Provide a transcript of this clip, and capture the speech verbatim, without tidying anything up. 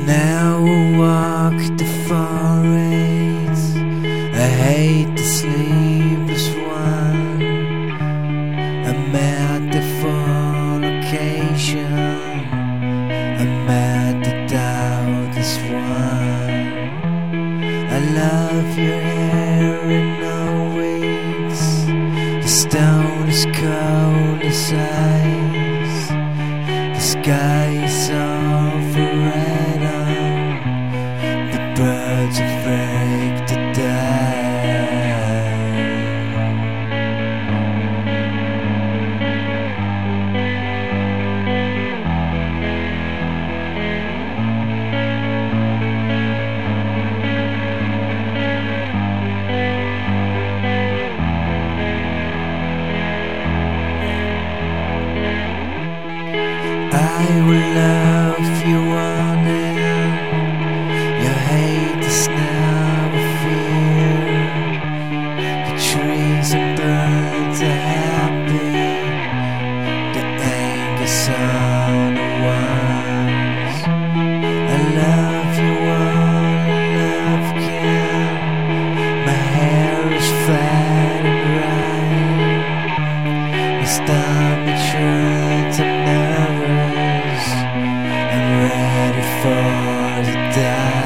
Now I walk the forest. I hate the sleepless one. I'm at the fornication. I'm at the doubtless one. I love your hair and no wigs. The stone is cold as ice. The sky is all red on. The birds are afraid to die. I will love you on it. Your hate is never fear. The trees and birds are happy. The anger's on the ones. I love you all, I love can. My hair is fat and right. My stomach hurts, I'm nervous. I'm ready for the die.